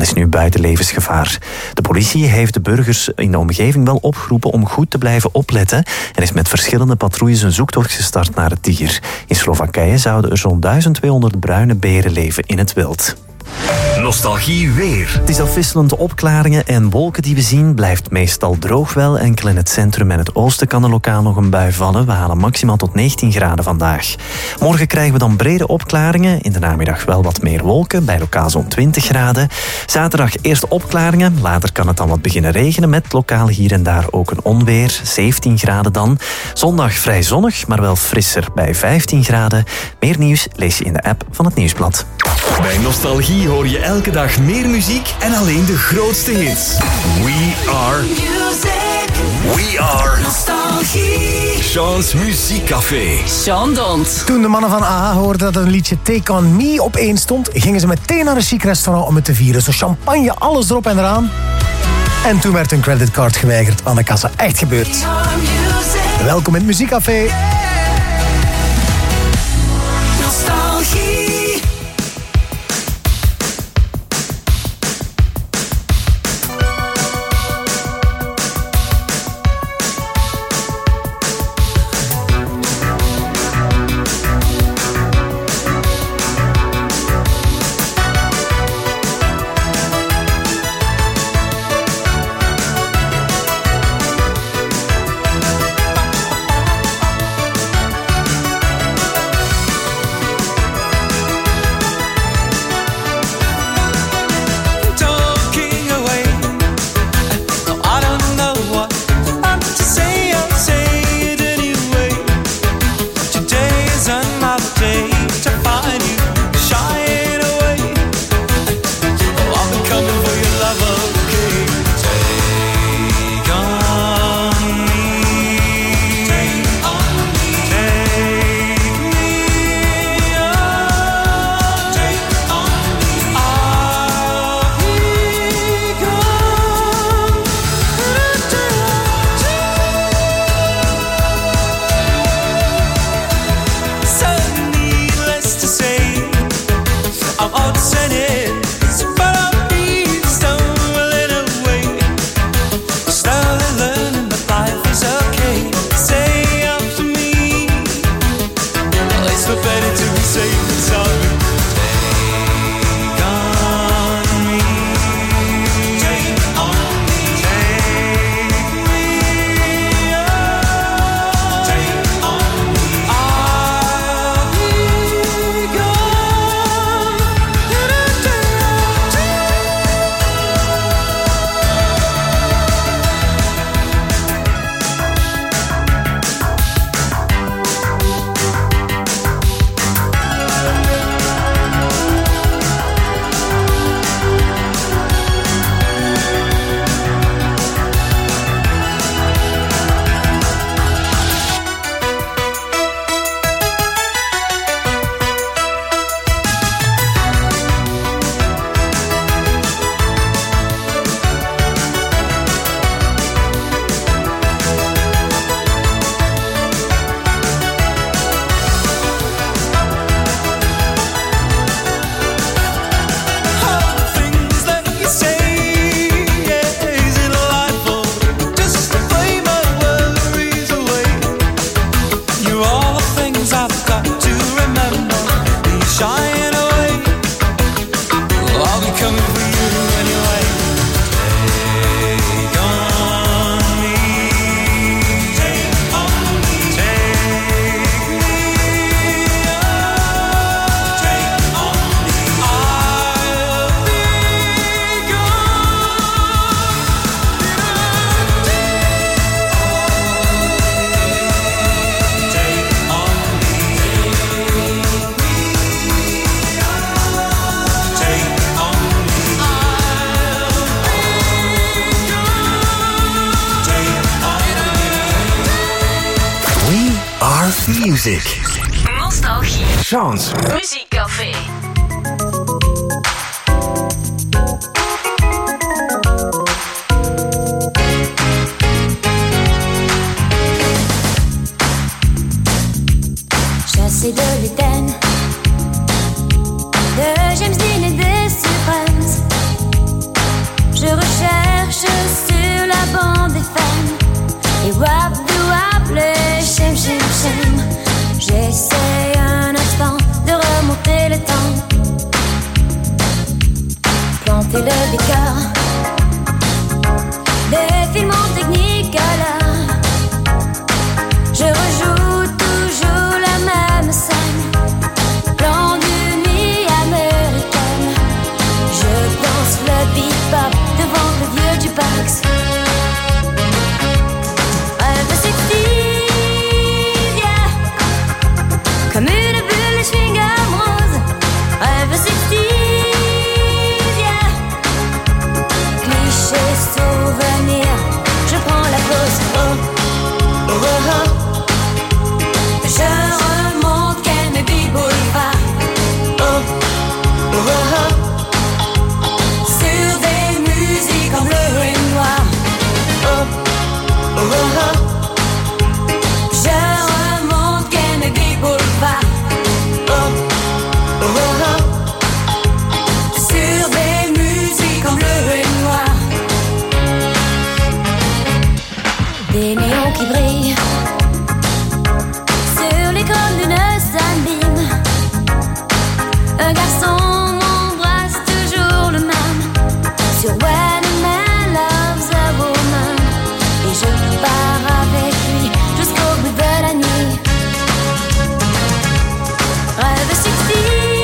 is nu buiten levensgevaar. De politie heeft de burgers in de omgeving wel opgeroepen om goed te blijven opletten en is met verschillende patrouilles een zoektocht gestart naar het dier. In Slowakije zouden er zo'n 1200 bruine beren leven in het wild. Nostalgie weer. Het is afwisselende opklaringen en wolken die we zien. Blijft meestal droog wel. Enkel in het centrum en het oosten kan er lokaal nog een bui vallen. We halen maximaal tot 19 graden vandaag. Morgen krijgen we dan brede opklaringen. In de namiddag wel wat meer wolken, bij lokaal zo'n 20 graden. Zaterdag eerst opklaringen. Later kan het dan wat beginnen regenen met lokaal hier en daar ook een onweer. 17 graden dan. Zondag vrij zonnig, maar wel frisser bij 15 graden. Meer nieuws lees je in de app van het Nieuwsblad. Bij Nostalgie hoor je elke dag meer muziek en alleen de grootste hits. We are music. We are Nostalgie. Sean's Muziekcafé. Sean Dont. Toen de mannen van AHA hoorden dat een liedje Take On Me op 1 stond, gingen ze meteen naar een chic restaurant om het te vieren. Zo champagne, alles erop en eraan. En toen werd een creditcard geweigerd aan de kassa. Echt gebeurd. Welkom in het Muziekcafé. Nostalgie. Music. Nostalgie. Sean's Muziekcafé. Chassé de l'Éden, de James Dean et des Supremes, planter le décor. Des films en technicolor. Je rejoue toujours la même scène. Plan d'une nuit américaine. Je danse le bebop devant le vieux jukebox. Rêve sexy, yeah. Comme une bulle, chewing-gum rose. Rêve sexy, yeah. Cliché, souvenir. Je prends la pause. Oh, oh, oh. Je remonte Kennedy Boulevard. Oh, oh, oh. Sur des musiques en bleu et noir. Oh, oh, oh. Je remonte Kennedy Boulevard. Oh, oh, oh. Sur des musiques en bleu et noir. Des néons qui brillent sur l'écran d'une sunbeam. Un garçon m'embrasse toujours le même. Sur When a Man Loves a Woman. Et je pars avec lui jusqu'au bout de la nuit. Rêve sexy,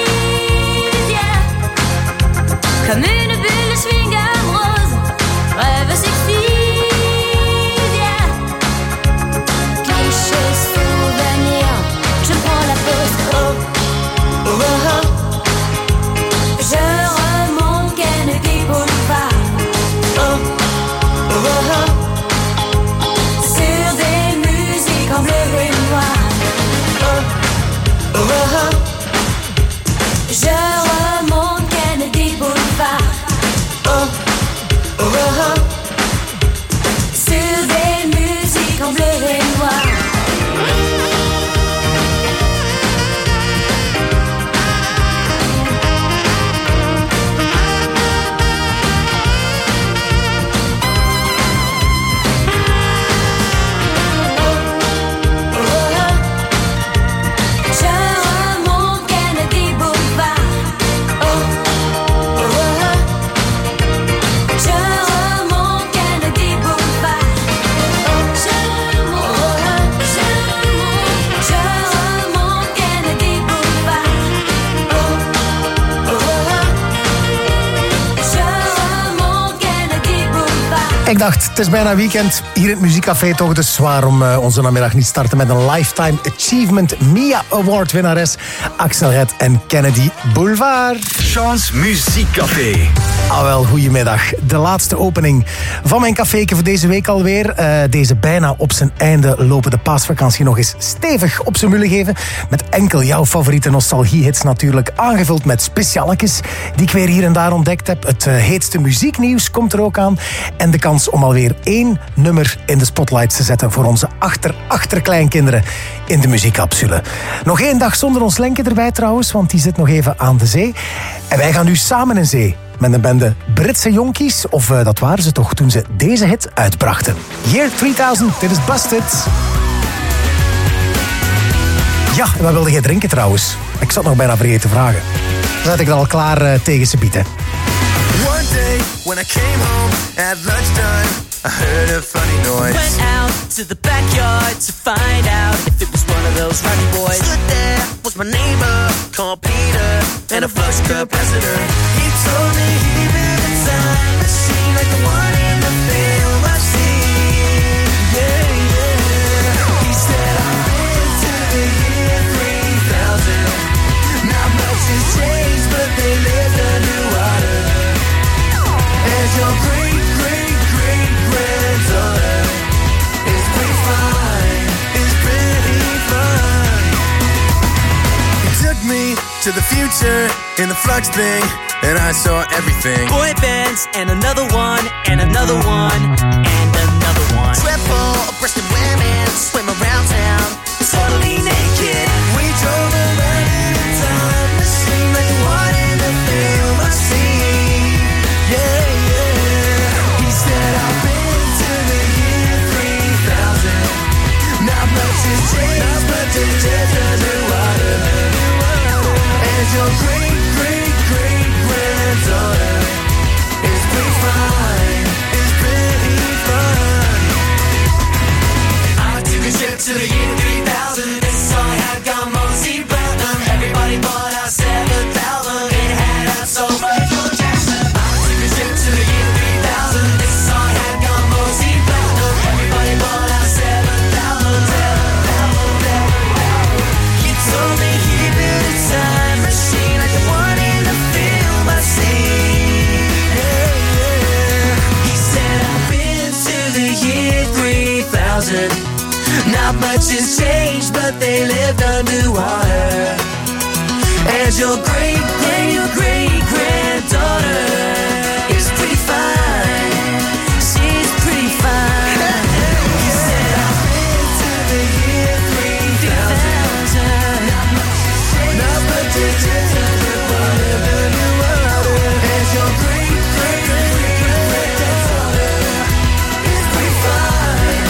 yeah. Comme une bulle chewing-gum rose. Rêve sexy, yeah. Cliché, souvenir. Je prends la pause. Oh, oh, oh. Je remonte Kennedy Boulevard. Oh, oh, oh. Sur des musiques en bleu et noir. Oh, oh, oh. Je remonte Kennedy Boulevard. Oh, oh, oh. Sur des musiques en bleu et noir. Je remonte Kennedy Boulevard. Oh, oh, oh. Je remonte Kennedy Boulevard. Oh, je remonte Kennedy Boulevard. Oh, oh, oh. Je remonte Kennedy Boulevard. Ik dacht, het is bijna weekend. Hier in het Muziekcafé toch, dus waarom onze namiddag niet starten met een Lifetime Achievement MIA Award winnares Axel Red en Kennedy Boulevard. Sean's Muziekcafé. Ah wel, goedemiddag. De laatste opening van mijn caféke voor deze week alweer. Deze bijna op zijn einde lopen de paasvakantie nog eens stevig op zijn mullen geven. Met enkel jouw favoriete nostalgiehits natuurlijk. Aangevuld met specialetjes die ik weer hier en daar ontdekt heb. Het heetste muzieknieuws komt er ook aan. En de kans om alweer 1 nummer in de spotlights te zetten voor onze achterkleinkinderen in de muziekcapsule. Nog 1 dag zonder ons Lenke erbij trouwens, want die zit nog even aan de zee. En wij gaan nu samen in zee met een bende Britse jonkies, of dat waren ze toch toen ze deze hit uitbrachten. Year 3000, dit is Busted. Ja, en wat wilde jij drinken trouwens? Ik zat nog bijna vergeten te vragen. Dan zet ik er al klaar tegen ze bieden. One day when I came home at lunchtime, I heard a funny noise. Went out to the backyard to find out if it was one of those rowdy boys. Stood there was my neighbor called Peter and a flush capacitor. He told me he built a time machine like the one in the film I've seen. Yeah, yeah. He said I've been to the year 3000. Not much has changed, but they lived underwater. As your great-great-great-granddaughter is pretty fine, is pretty fine. He took me to the future in the flux thing, and I saw everything. Boy bands and another one and another one and another one. Triple-breasted women swim around town, totally naked. We drove around in a time machine like the one in the film I've seen. Yeah, yeah. He said I've been to the year 3000. Not much has changed, but it's just underwater. As your great-great-great-granddaughter Not much has changed, but they lived underwater. And your great-great-great-granddaughter is pretty fine. She's pretty fine. He said, I've been to the year 3000. Not much has changed, but they lived underwater. And your great-great-great-granddaughter is pretty fine.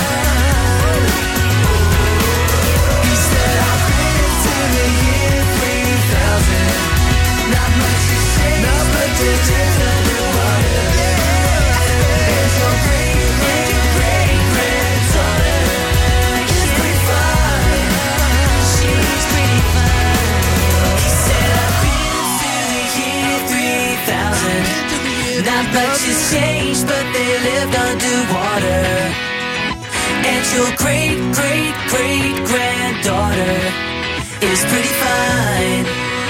He said, I've been to the year 3000. Not much has changed, underwater. And your great-great-great-granddaughter is pretty fine. She's pretty fine. He said, I've been to the year 3000. Not much has changed, but they lived underwater. And your great-great-great-granddaughter is pretty fine.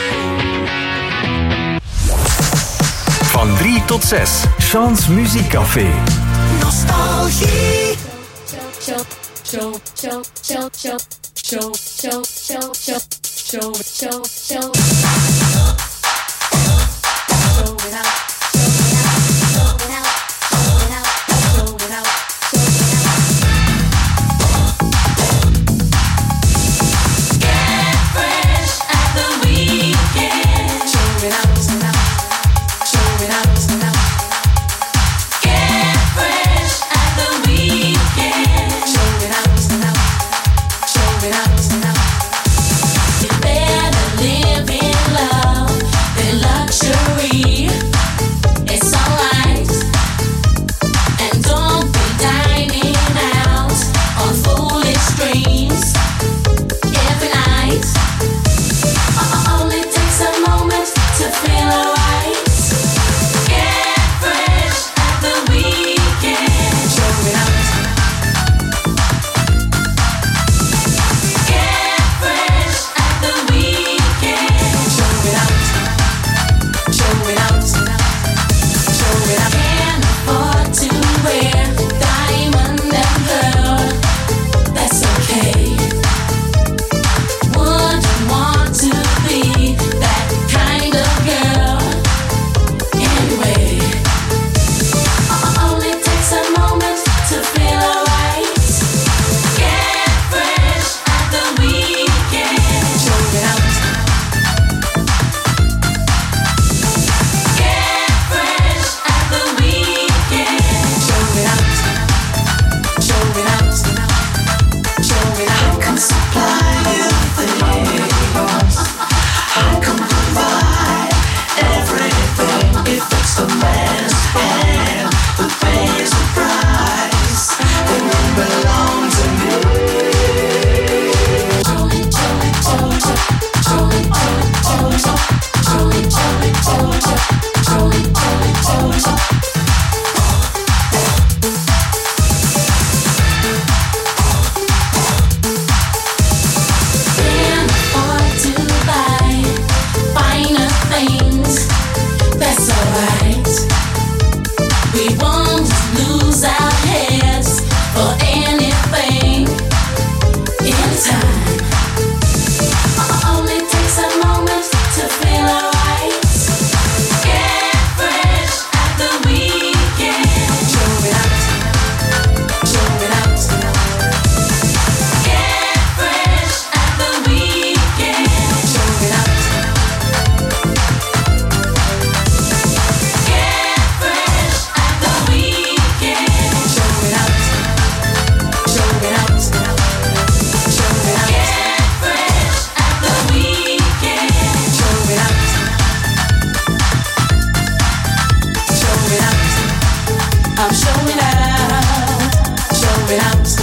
Van 3 tot 6. Sean's Muziekcafé. Nostalgie.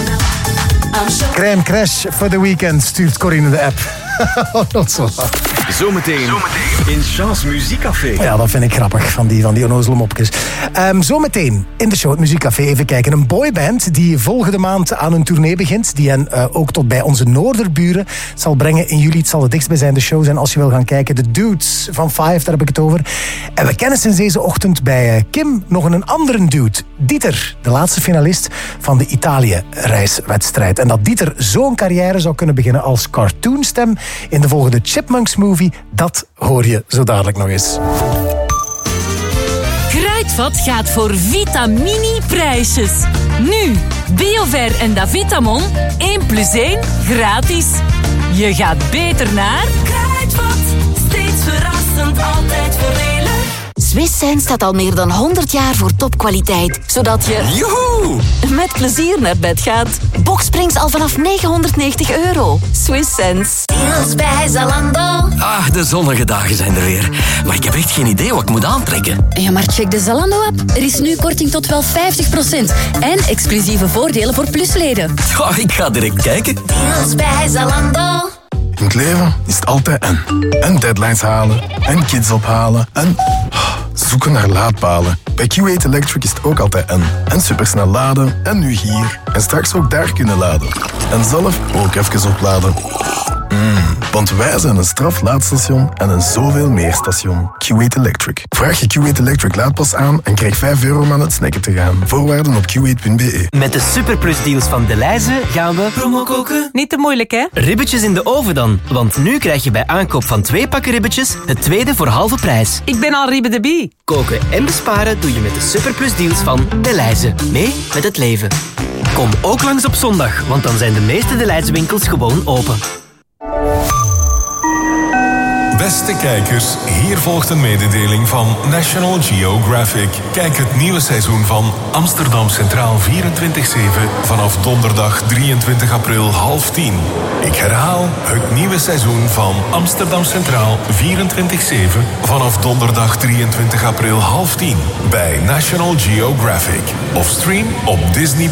Crème Crash for the weekend, stuurt Corine de app. Not zo. Zometeen in Chance Muziekcafé. Ja, dat vind ik grappig, van die onnozele mopjes. Zometeen in de show het Muziekcafé even kijken. Een boyband die volgende maand aan een tournee begint. Die hen ook tot bij onze noorderburen zal brengen in juli. Het zal het dichtstbijzijnde show zijn als je wil gaan kijken. De Dudes van Five, daar heb ik het over. En we kennen sinds deze ochtend bij Kim nog een andere dude. Dieter, de laatste finalist van de Italië-reiswedstrijd. En dat Dieter zo'n carrière zou kunnen beginnen als cartoonstem in de volgende Chipmunks-movie, dat hoor je zo dadelijk nog eens. Kruidvat gaat voor Vitamini-prijsjes. Nu, Biover en Davitamon 1+1 gratis. Je gaat beter naar Kruidvat. Steeds verrassend, altijd voordelig. Swiss Sense staat al meer dan 100 jaar voor topkwaliteit, zodat je Joehoe! met plezier naar bed gaat. Boxsprings al vanaf €990. Swiss Sense. Deals bij Zalando. Ah, de zonnige dagen zijn er weer. Maar ik heb echt geen idee wat ik moet aantrekken. Ja, maar check de Zalando-app. Er is nu korting tot wel 50%. En exclusieve voordelen voor plusleden. Ja, ik ga direct kijken. Deals bij Zalando. In het leven is het altijd en. En deadlines halen, en kids ophalen, en zoeken naar laadpalen. Bij Q8 Electric is het ook altijd en. En supersnel laden, en nu hier. En straks ook daar kunnen laden. En zelf ook even opladen. Want wij zijn een straflaadstation en een zoveel meer station. Q8 Electric. Vraag je Q8 Electric laadpas aan en krijg €5 om aan het snacken te gaan. Voorwaarden op q8.be. Met de Superplus-deals van Delhaize gaan we promo koken. Niet te moeilijk, hè? Ribbetjes in de oven dan. Want nu krijg je bij aankoop van 2 pakken ribbetjes het tweede voor halve prijs. Ik ben al Ribbe de Bie. Koken en besparen doe je met de Superplus-deals van Delhaize. Mee met het leven. Kom ook langs op zondag, want dan zijn de meeste Delhaize winkels gewoon open. Beste kijkers, hier volgt een mededeling van National Geographic. Kijk het nieuwe seizoen van Amsterdam Centraal 24/7 vanaf donderdag 23 april 9:30. Ik herhaal, het nieuwe seizoen van Amsterdam Centraal 24/7 vanaf donderdag 23 april 9:30 bij National Geographic. Of stream op Disney+.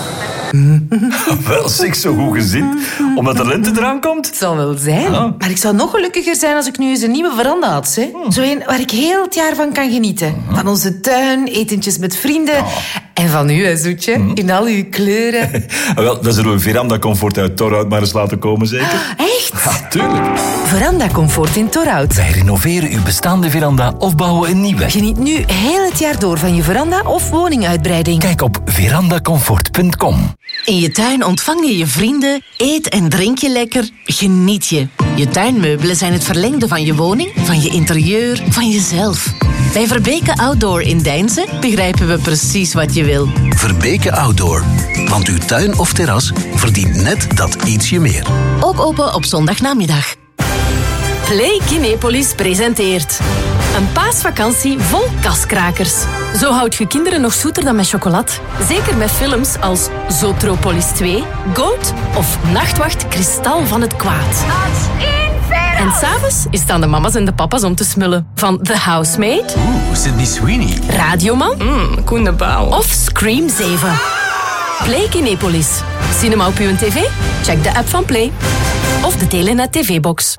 Wel, zeg, zo goed gezind. Omdat de lente eraan komt. Het zal wel zijn. Ja. Maar ik zou nog gelukkiger zijn als ik nu eens een nieuwe veranda had. Hè? Zo een waar ik heel het jaar van kan genieten. Van onze tuin, etentjes met vrienden. En van u, hè, Zoetje. In al uw kleuren. Wel, dan zullen we Veranda Comfort uit Torhout maar eens laten komen, zeker? Echt? Ja, tuurlijk. Veranda Comfort in Torhout. Wij renoveren uw bestaande veranda of bouwen een nieuwe. Geniet nu heel het jaar door van je veranda of woninguitbreiding. Kijk op verandacomfort.com. In je tuin ontvang je je vrienden, eet en drink je lekker, geniet je. Je tuinmeubelen zijn het verlengde van je woning, van je interieur, van jezelf. Bij Verbeke Outdoor in Deinze begrijpen we precies wat je wil. Verbeke Outdoor, want uw tuin of terras verdient net dat ietsje meer. Ook open op zondagnamiddag. Play Kinepolis presenteert een paasvakantie vol kaskrakers. Zo houdt je kinderen nog zoeter dan met chocolade. Zeker met films als Zootropolis 2, Goat of Nachtwacht Kristal van het Kwaad. En s'avonds is het aan de mama's en de papa's om te smullen. Van The Housemaid, Sydney Sweeney, Radioman, Koen de Pauw of Scream 7. Play Kinepolis. Cinema op uw tv? Check de app van Play. Of de Telenet TV-box.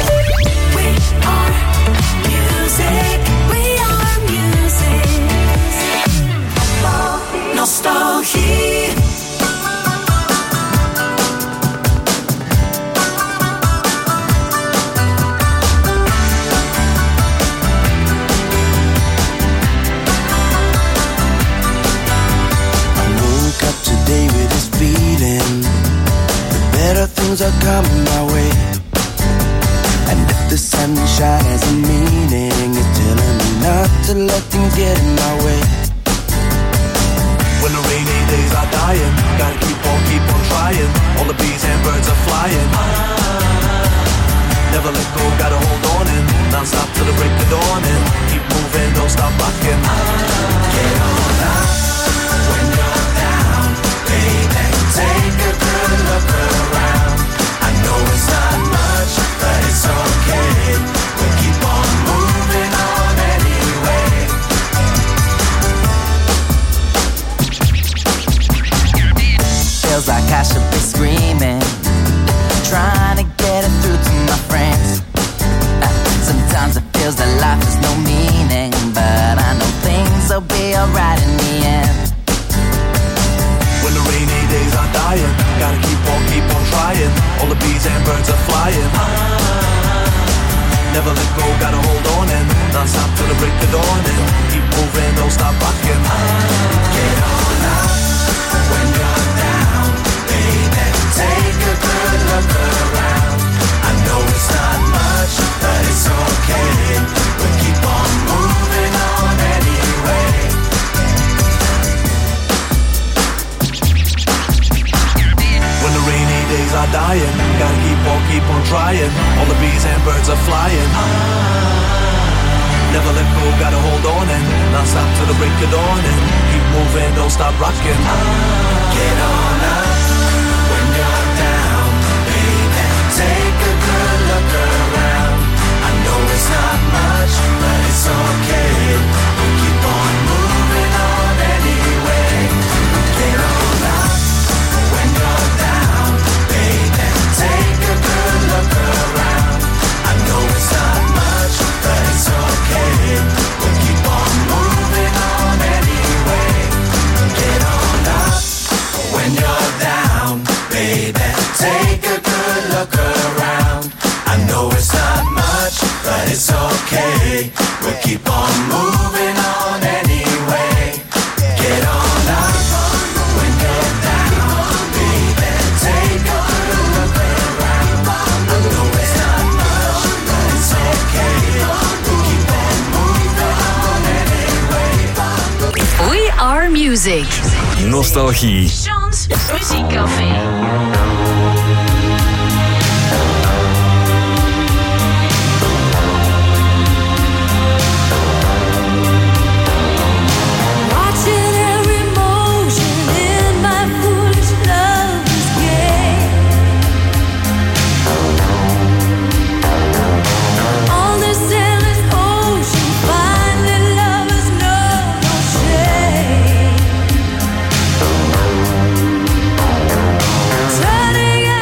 Nostalgie. Today with this feeling, the better things are coming my way. And if the sunshine has a meaning, it's telling me not to let things get in my way. When the rainy days are dying, gotta keep on trying. All the bees and birds are flying. Never let go, gotta hold on in. Non-stop till the break of dawn and keep moving, don't stop rocking. Get on up when you're down, baby. Take a good look around. I know it's not much, but it's okay. We'll keep on moving on anyway. Feels like I should be screaming, trying to get it through to my friends. be alright in the end. When the rainy days are dying, gotta keep on trying. All the bees and birds are flying. Never let go, gotta hold on and non-stop till the break of dawn and keep moving, don't stop rocking. Get on up when you're down, baby. Take a good look around. I know it's not much, but it's okay. We'll keep on moving on anyway. When the rainy days are dying, gotta keep on trying. All the bees and birds are flying. Never let go, gotta hold on and non-stop till the break of dawn and keep moving, don't stop rocking. Get on up when you're down, baby. Take a good look around. I know it's not much, but it's okay. We'll keep on moving on anyway. Get on up when you're down, baby. Take a good look around. I know it's not much, but it's okay. We'll keep on moving on anyway. Get on up when you're down, baby. Take a good look around. I know it's not much, but it's okay. We'll keep on moving on anyway. Get on up when you're down, baby. Take a good look around. I know it's not much, but it's okay. We'll keep on moving on anyway. We are music. Nostalgie. Sean's Muziekcafé. Watching every motion in my foolish lover's game. On this endless ocean, finally lovers know no shame. Turning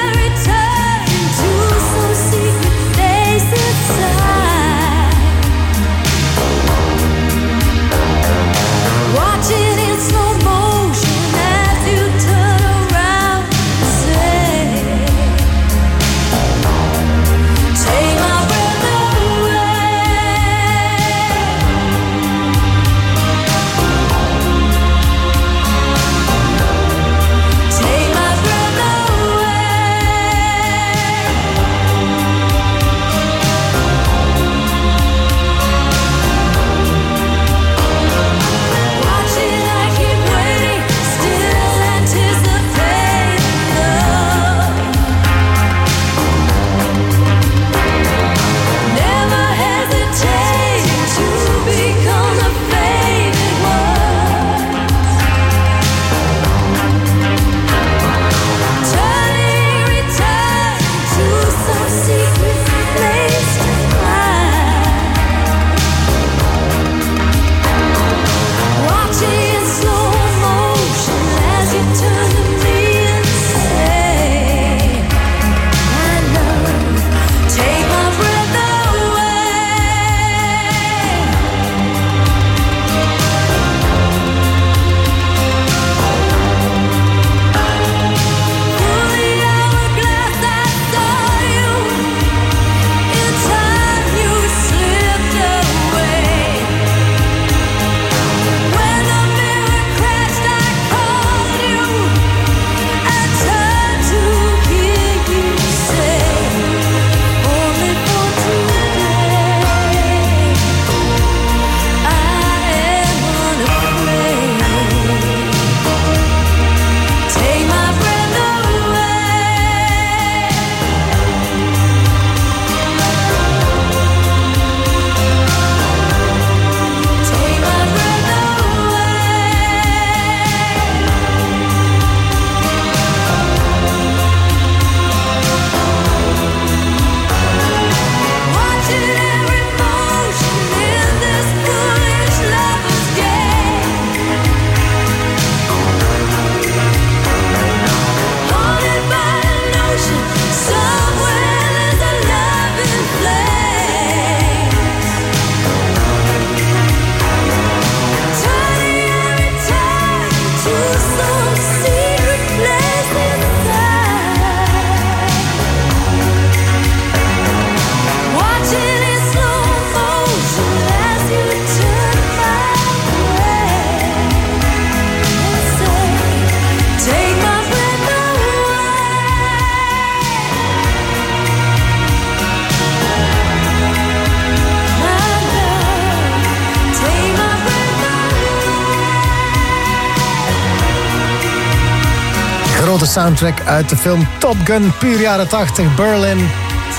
grote soundtrack uit de film Top Gun, puur jaren 80, Berlin.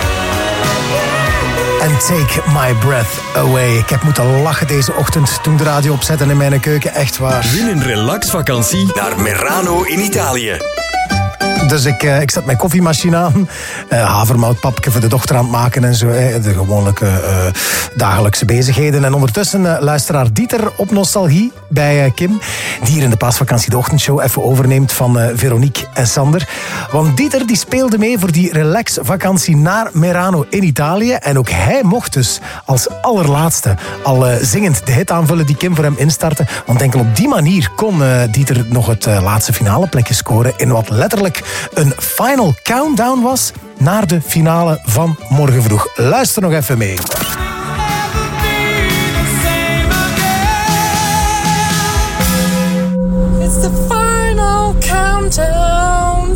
En Take My Breath Away. Ik heb moeten lachen deze ochtend toen de radio opzette in mijn keuken. Echt waar. Win een relaxvakantie naar Merano in Italië. Dus ik zet mijn koffiemachine aan. Havermoutpapje voor de dochter aan het maken en zo. De gewone dagelijkse bezigheden. En ondertussen luisteraar Dieter op Nostalgie bij Kim. Die hier in de paasvakantie de ochtendshow even overneemt van Veronique en Sander. Want Dieter die speelde mee voor die relaxvakantie naar Merano in Italië. En ook hij mocht dus als allerlaatste al zingend de hit aanvullen die Kim voor hem instartte. Want enkel op die manier kon Dieter nog het laatste finale plekje scoren in wat letterlijk een final countdown was naar de finale van morgen vroeg. Luister nog even mee. It's the final countdown.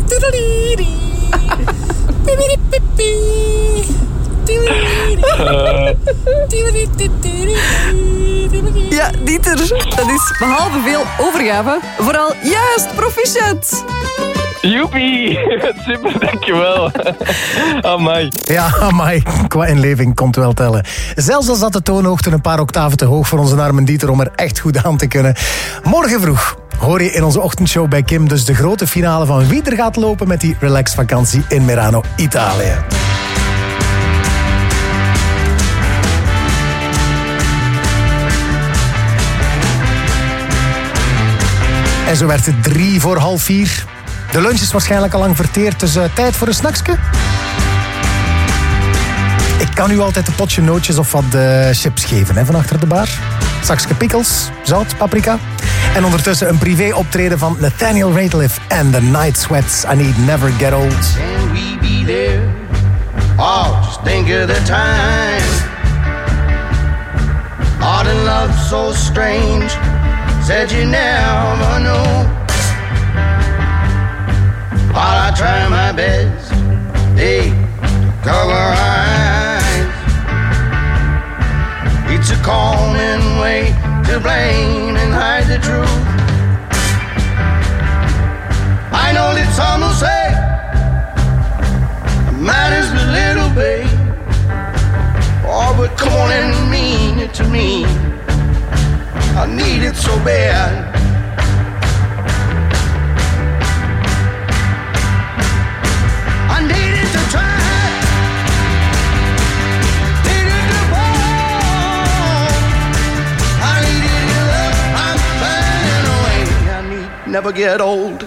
Ja, Dieter, dat is behalve veel overgave vooral juist proficiat. Joepie, super, dankjewel. Amai. Ja, amai, qua inleving komt wel tellen. Zelfs al zat de toonhoogte een paar octaven te hoog voor onze arme Dieter om er echt goed aan te kunnen. Morgen vroeg hoor je in onze ochtendshow bij Kim dus de grote finale van wie er gaat lopen met die relaxvakantie in Merano, Italië. En zo werd het 3:45. De lunch is waarschijnlijk al lang verteerd, dus tijd voor een snacksje. Ik kan u altijd een potje nootjes of wat chips geven hè, van achter de bar. Zakje pickles, zout, paprika. En ondertussen een privé-optreden van Nathaniel Rateliff en The Night Sweats. I Need Never Get Old. Can we be there? Oh, just think of the time. Art and love so strange. Said you never know. While I try my best, hey, cover our eyes. It's a common way to blame and hide the truth. I know that some will say matters but little, babe. Oh, but come on and mean it to me. I need it so bad. I needed to try. Needed to fall. I needed your love. I'm burning away. I need never get old.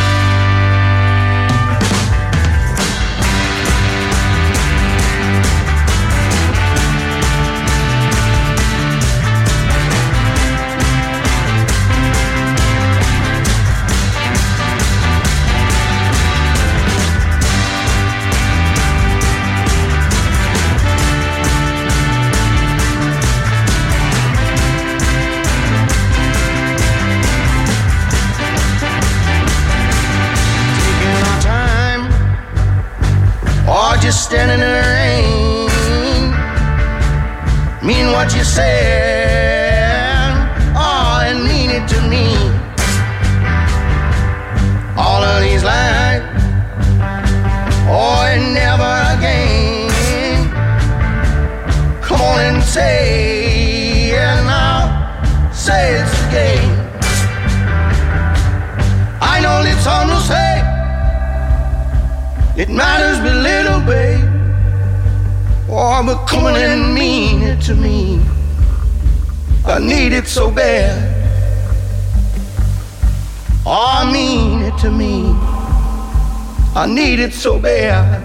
Just standing in the rain, mean what you said, oh, and mean it to me. All of these lies, oh, and never again. Come on and say it now, say it's again. I know that some will say it matters but little, babe. Oh, but come on and mean it to me. I need it so bad. Oh, mean it to me. I need it so bad.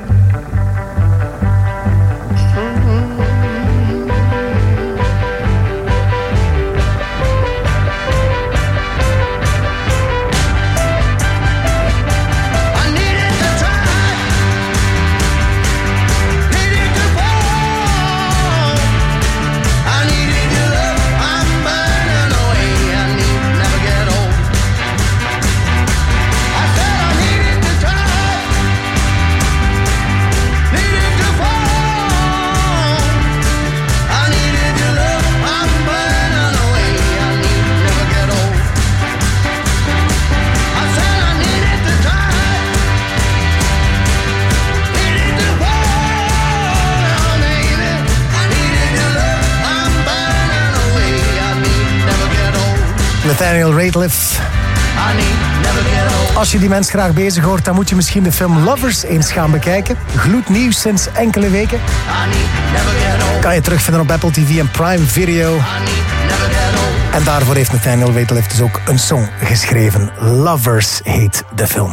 Nathaniel Rateliff. Als je die mens graag bezig hoort, dan moet je misschien de film Lovers eens gaan bekijken. Gloednieuw sinds enkele weken. Kan je terugvinden op Apple TV en Prime Video. En daarvoor heeft Nathaniel Rateliff dus ook een song geschreven. Lovers heet de film.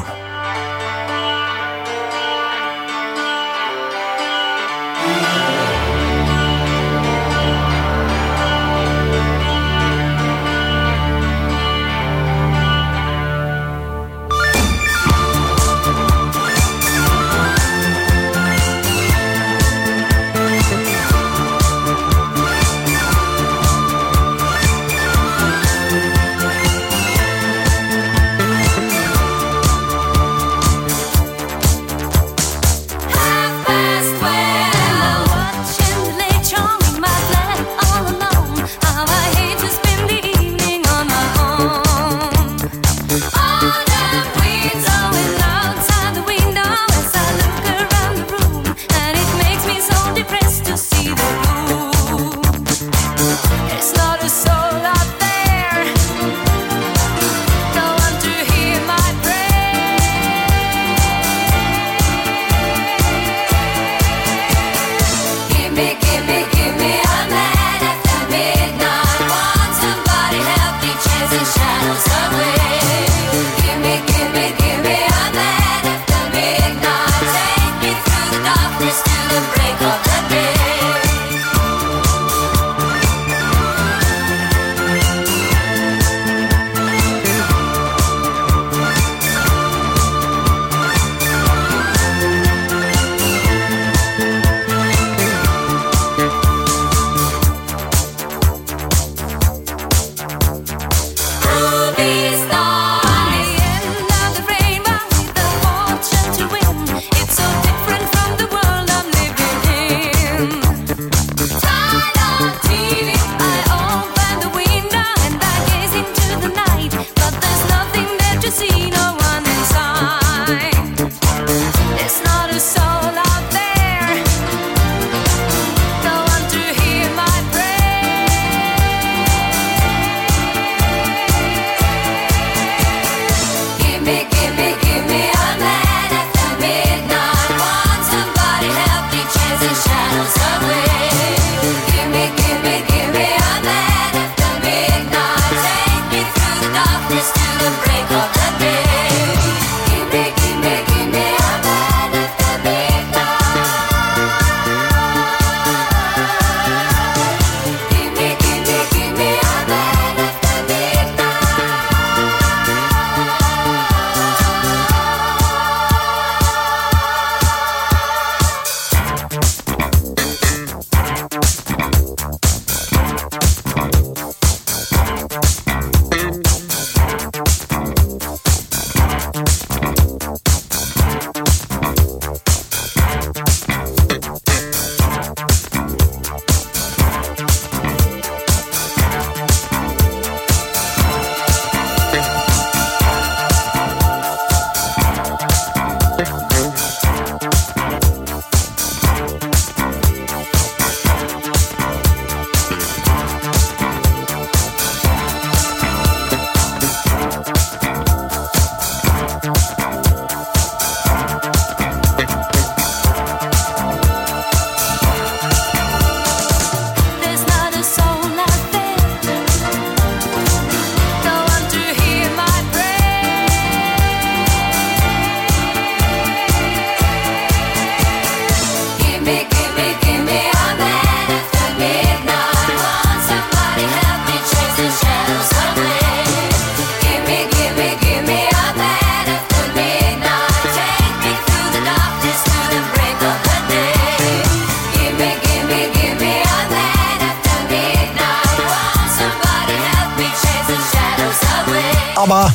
ABBA.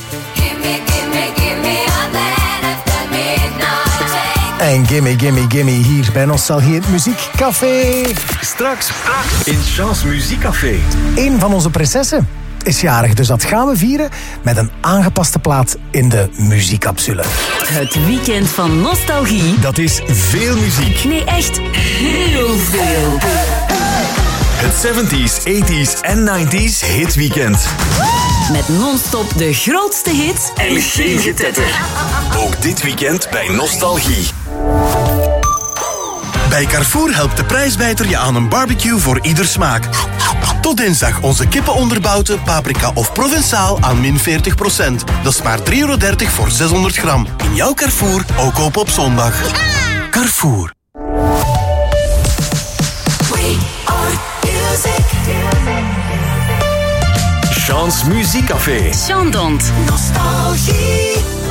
En gimme, gimme, gimme hier bij Nostalgie het Muziekcafé. Straks in Chance Muziekcafé. Een van onze prinsessen is jarig, dus dat gaan we vieren met een aangepaste plaat in de muziekcapsule. Het weekend van nostalgie. Dat is veel muziek. Nee, echt heel veel. Het 70s, 80s en 90s hitweekend. Met non-stop de grootste hits En geen getetter. Ook dit weekend bij Nostalgie. Bij Carrefour helpt de prijsbijter je aan een barbecue voor ieder smaak. Tot dinsdag onze kippenonderbouten, paprika of Provençaal aan min 40%. Dat is maar €3,30 voor 600 gram. In jouw Carrefour, ook open op zondag. Carrefour. We are music. Chance Muziekcafé. Chandon. Nostalgie.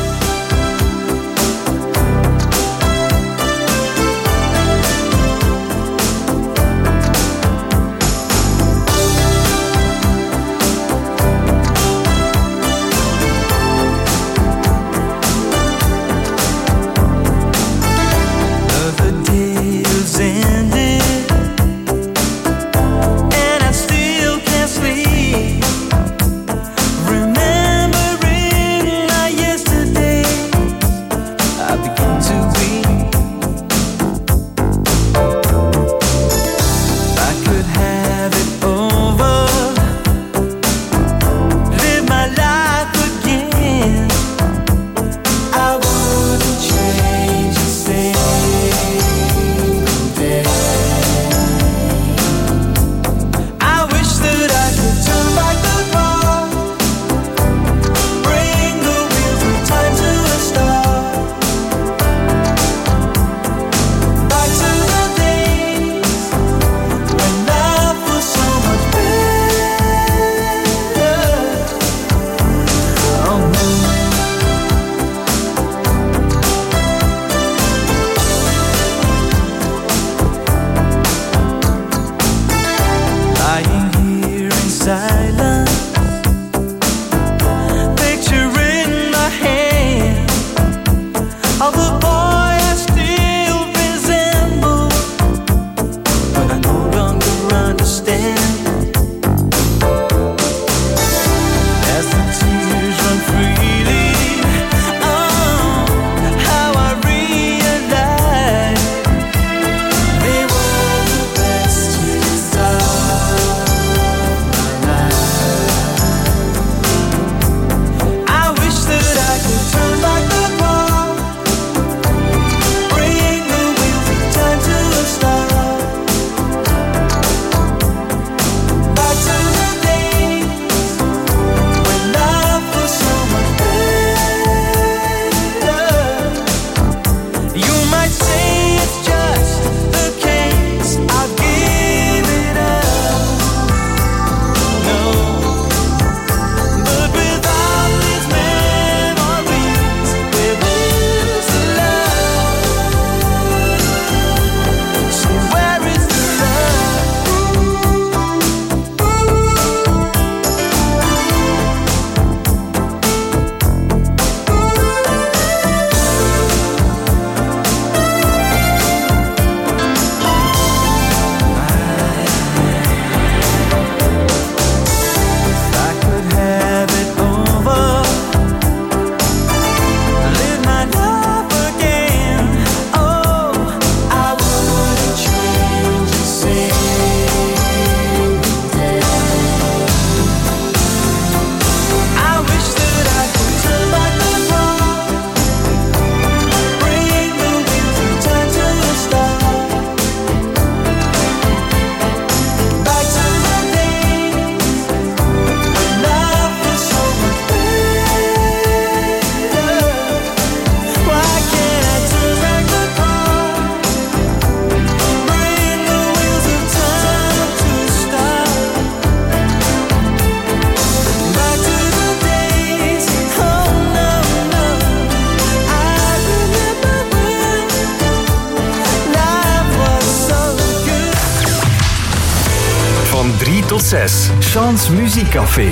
Van 3 tot 6. Chance Muziekcafé.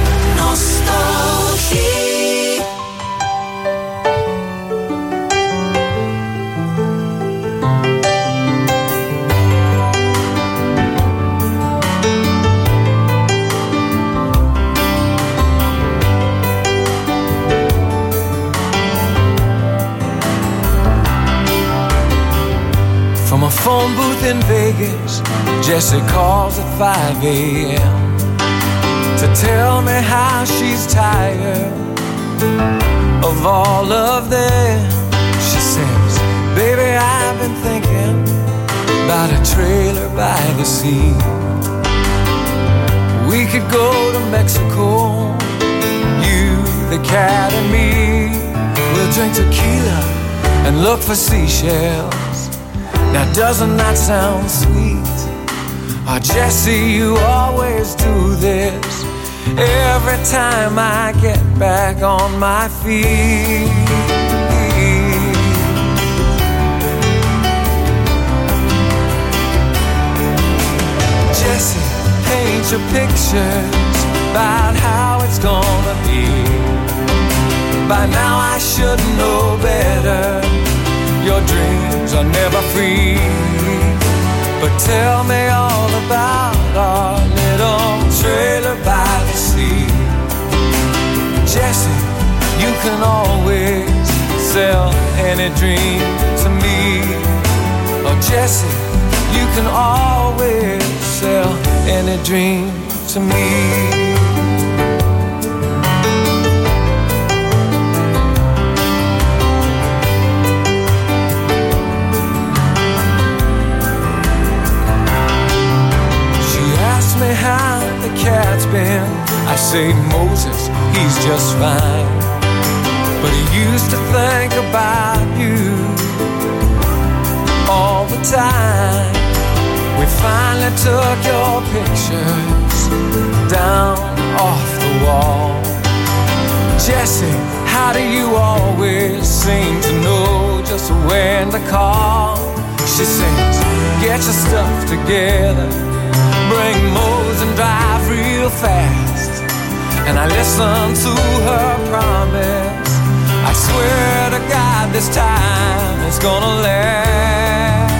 Nostalgie. From a phone booth in Vegas, Jesse calls at 5 a.m. to tell me how she's tired of all of them. She says, baby, I've been thinking about a trailer by the sea. We could go to Mexico, you, the cat and me. We'll drink tequila and look for seashells. Now doesn't that sound sweet? Oh, Jesse, you always do this every time I get back on my feet. Jesse, paint your pictures about how it's gonna be. By now I should know better. Your dreams are never free. But tell me all about our little trailer by the sea. Jesse, you can always sell any dream to me. Oh Jesse, you can always sell any dream to me. Me how the cat's been. I say Moses, he's just fine, but he used to think about you all the time. We finally took your pictures down off the wall. Jesse, how do you always seem to know just when to call? She sings, get your stuff together, bring Mose and drive real fast. And I listen to her promise. I swear to God this time it's gonna last.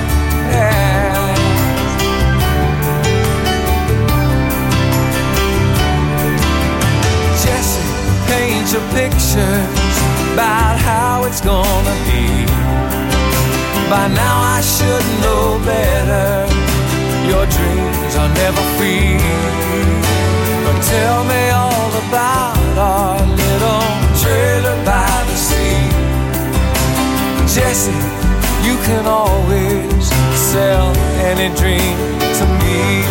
Jesse, paint your pictures about how it's gonna be. By now I should know better. Your dreams are never free. But tell me all about our little trailer by the sea. Jesse, you can always sell any dream to me.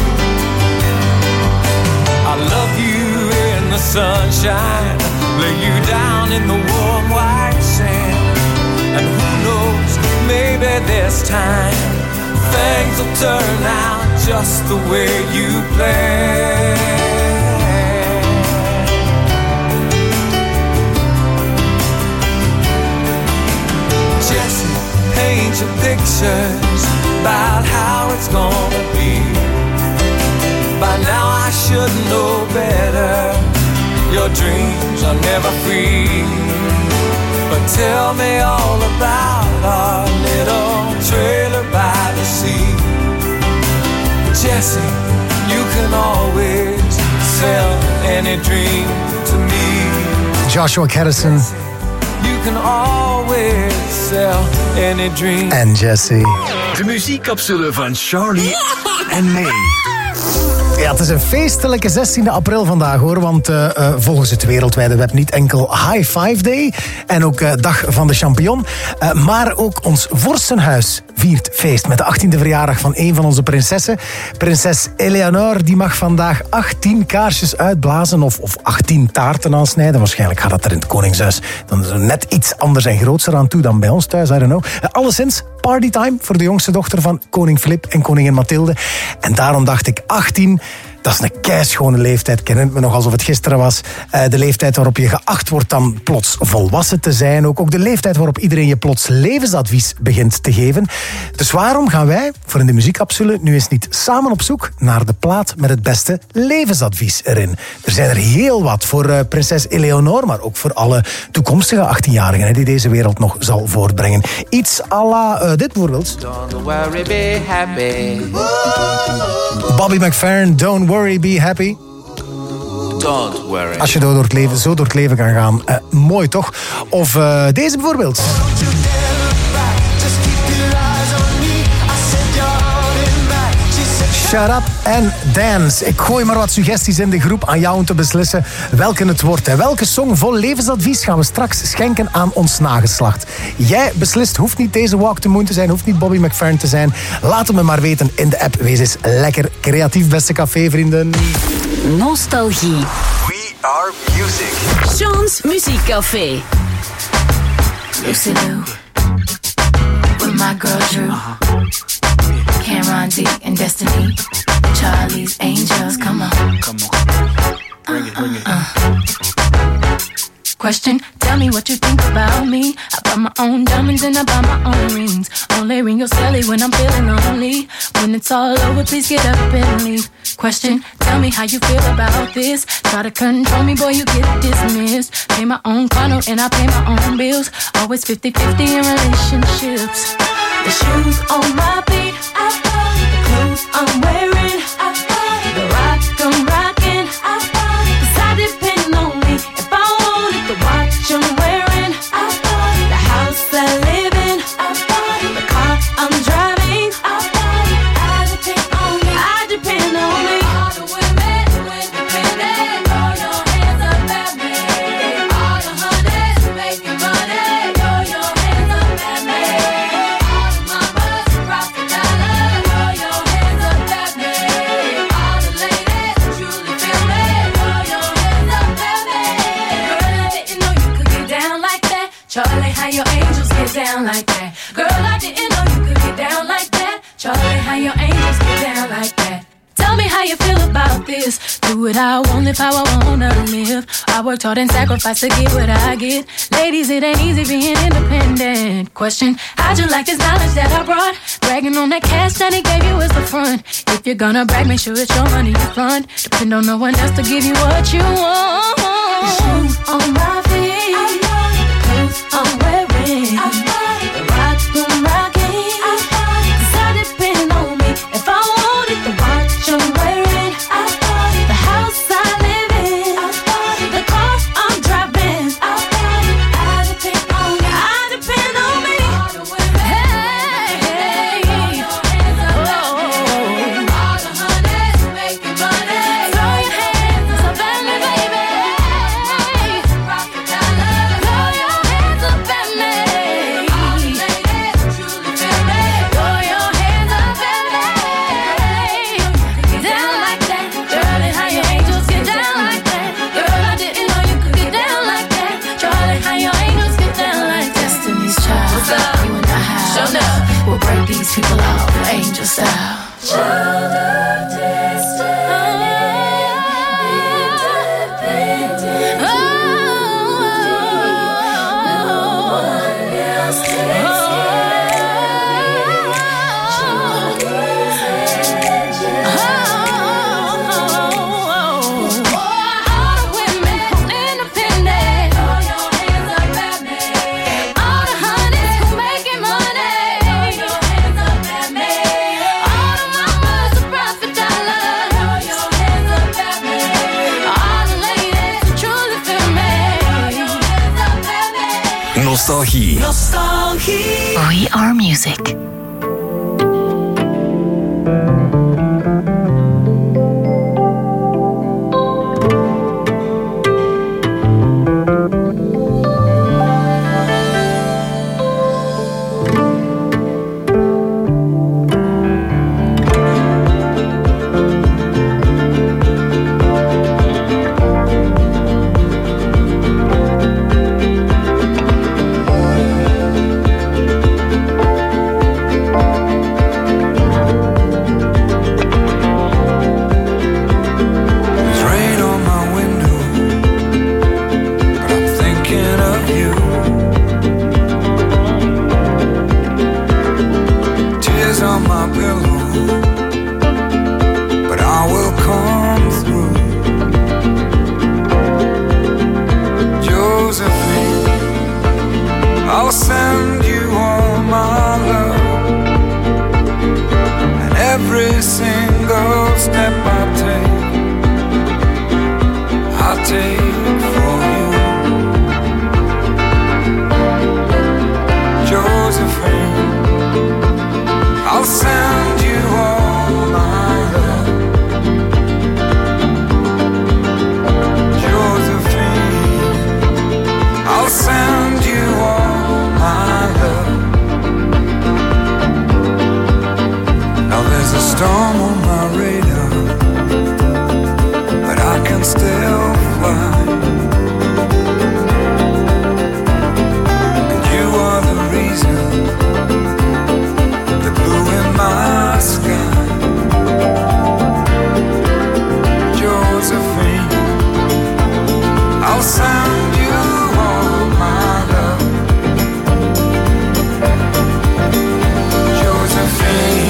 I love you in the sunshine, lay you down in the warm white sand. And who knows, maybe this time things will turn out just the way you planned. Jesse, paint your pictures about how it's gonna be. By now I should know better. Your dreams are never free. But tell me all about our little trailer by the sea. Jesse, you can always sell any dream to me. Joshua Harrison. You can always sell any dream. En Jesse. De muziekcapsule van Charlie en May. Ja, het is een feestelijke 16 april vandaag hoor, want volgens het wereldwijde web niet enkel High Five Day en ook Dag van de Champignon, maar ook ons vorstenhuis viert feest met de 18e verjaardag van een van onze prinsessen. Prinses Eleanor, die mag vandaag 18 kaarsjes uitblazen of 18 taarten aansnijden. Waarschijnlijk gaat dat er in het Koningshuis dan net iets anders en grootser aan toe dan bij ons thuis, I don't know. Alleszins, partytime voor de jongste dochter van koning Filip en koningin Mathilde. En daarom dacht ik 18... Dat is een keischone leeftijd. Ik herinner me nog alsof het gisteren was. De leeftijd waarop je geacht wordt dan plots volwassen te zijn. Ook de leeftijd waarop iedereen je plots levensadvies begint te geven. Dus waarom gaan wij, voor in de muziekcapsule, nu eens niet samen op zoek naar de plaat met het beste levensadvies erin? Er zijn er heel wat voor prinses Eleonor, maar ook voor alle toekomstige 18-jarigen die deze wereld nog zal voortbrengen. Iets à la dit bijvoorbeeld. Don't worry, be happy. Bobby McFerrin, Don't Worry, Be Happy. Don't worry. Als je zo door het leven kan gaan. Mooi toch? Of deze bijvoorbeeld. Shut Up and Dance. Ik gooi maar wat suggesties in de groep aan jou om te beslissen welke het wordt. En welke song vol levensadvies gaan we straks schenken aan ons nageslacht. Jij beslist, hoeft niet deze Walk the Moon te zijn, hoeft niet Bobby McFerrin te zijn. Laat het me maar weten in de app. Wees eens lekker creatief, beste cafévrienden. Nostalgie. We are music. Sean's Muziekcafé. Lucy Lou, with my girl Drew, Cameron D and Destiny, Charlie's Angels, come on. Bring it. Question, tell me what you think about me. I buy my own diamonds and I buy my own rings. Only ring your celly when I'm feeling lonely. When it's all over, please get up and leave. Question, tell me how you feel about this. Try to control me, boy, you get dismissed. Pay my own condo and I pay my own bills. Always 50-50 in relationships. The shoes on my feet, I buy. The clothes I'm wearing, I buy. The rock I'm rocking, I buy. 'Cause I depend on me. If I wanted the watch I'm wearing, I buy. The house I live in, I buy. The car I'm driving, I buy. I depend on me. I depend on me. All the women independent, throw your hands up at me. All the honeys making money, throw your hands up at me. All the mamas rock the dollar, throw your hands up at me. All the ladies truly feel me, throw your hands up at me. Girl, I didn't know you could get down like that. Charlie, how your angels get down like that. Girl, I didn't know you could get down like that. Charlie, how your angels get down like that. Tell me how you feel about this. Do what I want, live how I wanna live. I worked hard and sacrificed to get what I get. Ladies, it ain't easy being independent. Question, how'd you like this knowledge that I brought? Bragging on that cash that he gave you is the front. If you're gonna brag, make sure it's your money you front. Depend on no one else to give you what you want. The shoes on my feet, the clothes I'm wearing, the rock I'm rocking, 'cause I depend on me. If I wanted the watch I'm wearing, the house I live in, the car I'm driving, I depend on me. I depend on me. Hey, all the honeys making money, throw your hands up at me, baby. Rock the dollar, throw your hands up at me. All the ladies truly feel me, throw your hands up at me. Get down like that, Charlie, how your angels get down like that. Girl, I didn't know you could get down like that. Charlie, how your angels get down like that. Destiny's Child, what's up? You and I have, show up. We'll break these people out, angel style. Child of destiny, independent. No one else takes Nostalgie. We are music. I'll send you all my love, and every single step I take for you. Josephine, I'll send you all my love. I'll send you all my love. Now there's a storm on my radar, but I can still fly. And you are the reason, the blue in my sky. Josephine, I'll send you all my love. Josephine.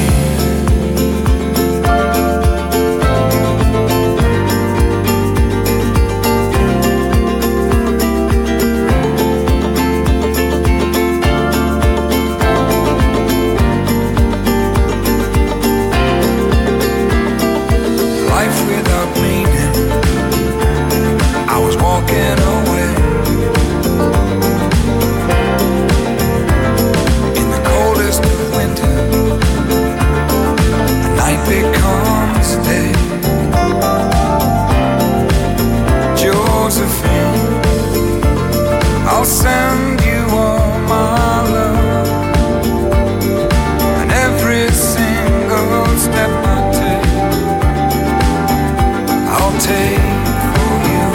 Life without meaning, I was walking away. In the coldest of winter, a night becomes day. Josephine, I'll send you all my love. And every single step I take, I'll take for you,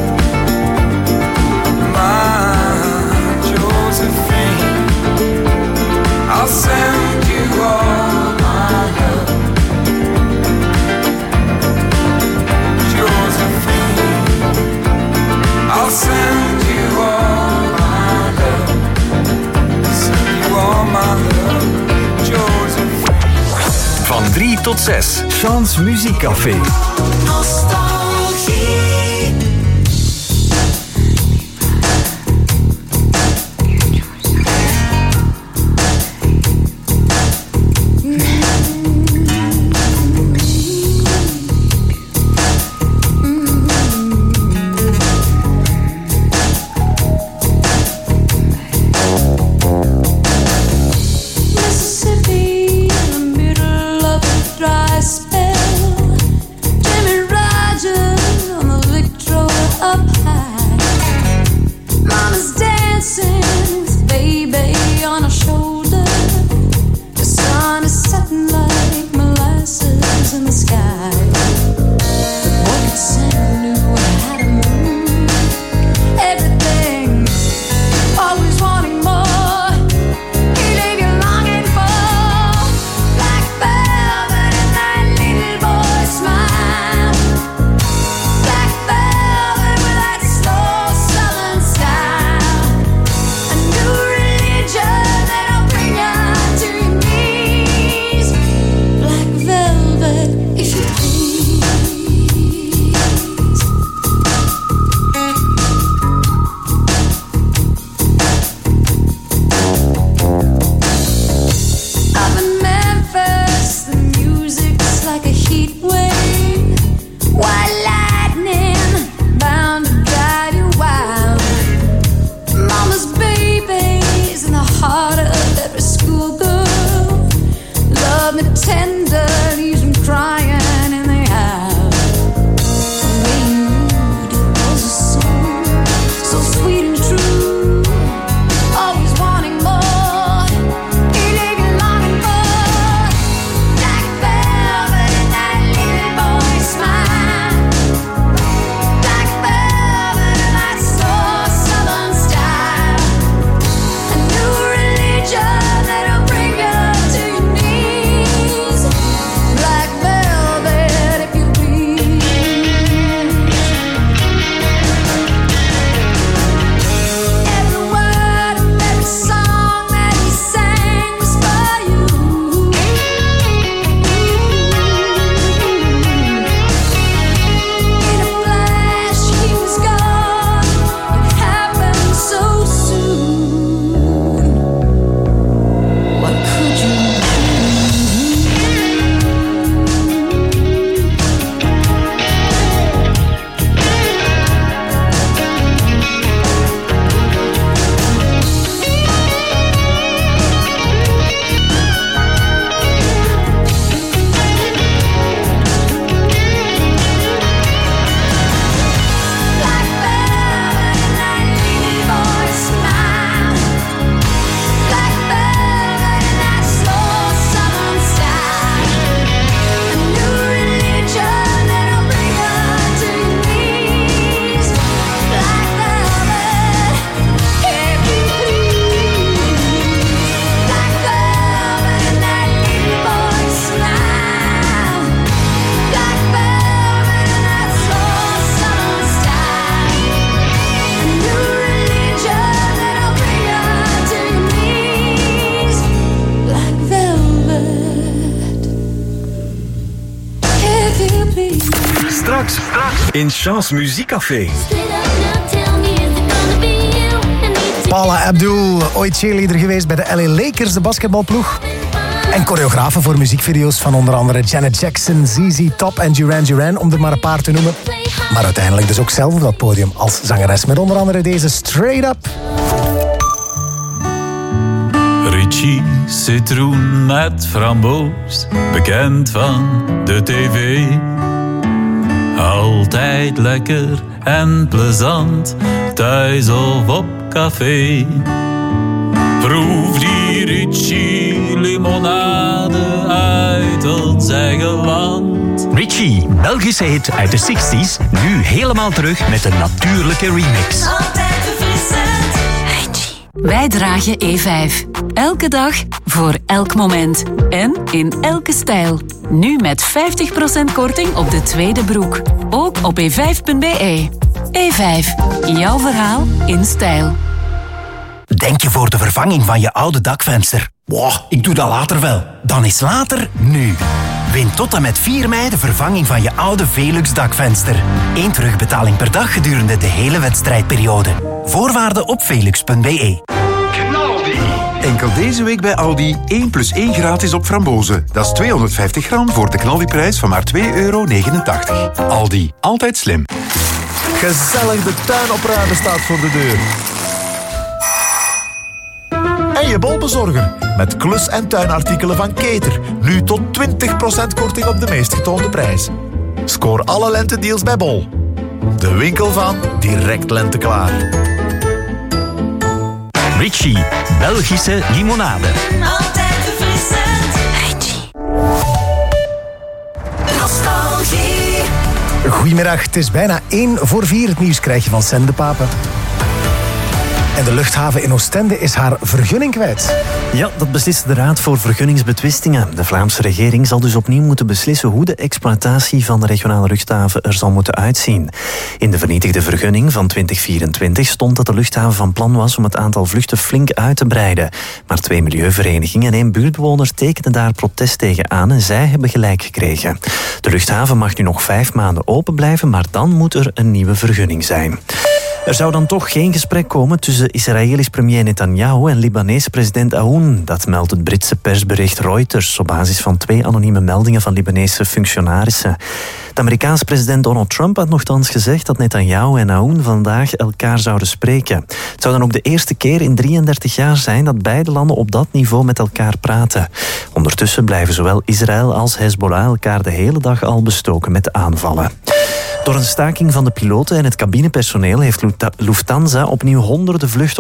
my Josephine. I'll send you all my love, Josephine. I'll send you all my love, send you all my love, Josephine. Van 3 tot 6. Chance Muziekcafé. Nostalgie. Mississippi, in the middle of a dry spell. Jimmy Rogers on the In Chance Muziekcafé. Paula Abdul, ooit cheerleader geweest bij de LA Lakers, de basketbalploeg. En choreografe voor muziekvideo's van onder andere Janet Jackson, ZZ Top en Duran Duran, om er maar een paar te noemen. Maar uiteindelijk dus ook zelf op dat podium als zangeres met onder andere deze Straight Up. Richie citroen met framboos, bekend van de tv. Altijd lekker en plezant, thuis of op café. Proef die Richie limonade uit ons eigen land. Richie, Belgische hit uit de 60s, nu helemaal terug met een natuurlijke remix. Altijd verfrissend. Richie. Wij dragen E5. Elke dag, voor elk moment. En in elke stijl. Nu met 50% korting op de tweede broek. Ook op e5.be. E5. Jouw verhaal in stijl. Denk je voor de vervanging van je oude dakvenster? Wow, ik doe dat later wel. Dan is later nu. Win tot en met 4 mei de vervanging van je oude Velux dakvenster. 1 terugbetaling per dag gedurende de hele wedstrijdperiode. Voorwaarden op velux.be. Enkel deze week bij Aldi 1+1 gratis op frambozen. Dat is 250 gram voor de knaldiprijs van maar €2,89. Aldi, altijd slim. Gezellig, de tuin opruimen staat voor de deur. En je bolbezorger met klus- en tuinartikelen van Keter. Nu tot 20% korting op de meest getoonde prijs. Scoor alle lentedeals bij Bol. De winkel van direct lenteklaar. Richie, Belgische limonade. Altijd verfrissend. Richie. Nostalgie. Goedemiddag, het is bijna 1:45. Het nieuws krijg je van Sen de Pape. En de luchthaven in Oostende is haar vergunning kwijt. Ja, dat beslist de Raad voor Vergunningsbetwistingen. De Vlaamse regering zal dus opnieuw moeten beslissen hoe de exploitatie van de regionale luchthaven er zal moeten uitzien. In de vernietigde vergunning van 2024 stond dat de luchthaven van plan was om het aantal vluchten flink uit te breiden. Maar 2 milieuverenigingen en 1 buurtbewoner tekenden daar protest tegen aan en zij hebben gelijk gekregen. De luchthaven mag nu nog 5 maanden open blijven, maar dan moet er een nieuwe vergunning zijn. Er zou dan toch geen gesprek komen tussen Israëlisch premier Netanyahu en Libanese president Aoun. Dat meldt het Britse persbericht Reuters op basis van 2 anonieme meldingen van Libanese functionarissen. De Amerikaanse president Donald Trump had nochtans gezegd dat Netanyahu en Aoun vandaag elkaar zouden spreken. Het zou dan ook de eerste keer in 33 jaar zijn dat beide landen op dat niveau met elkaar praten. Ondertussen blijven zowel Israël als Hezbollah elkaar de hele dag al bestoken met aanvallen. Door een staking van de piloten en het cabinepersoneel heeft Lufthansa opnieuw honderden vluchten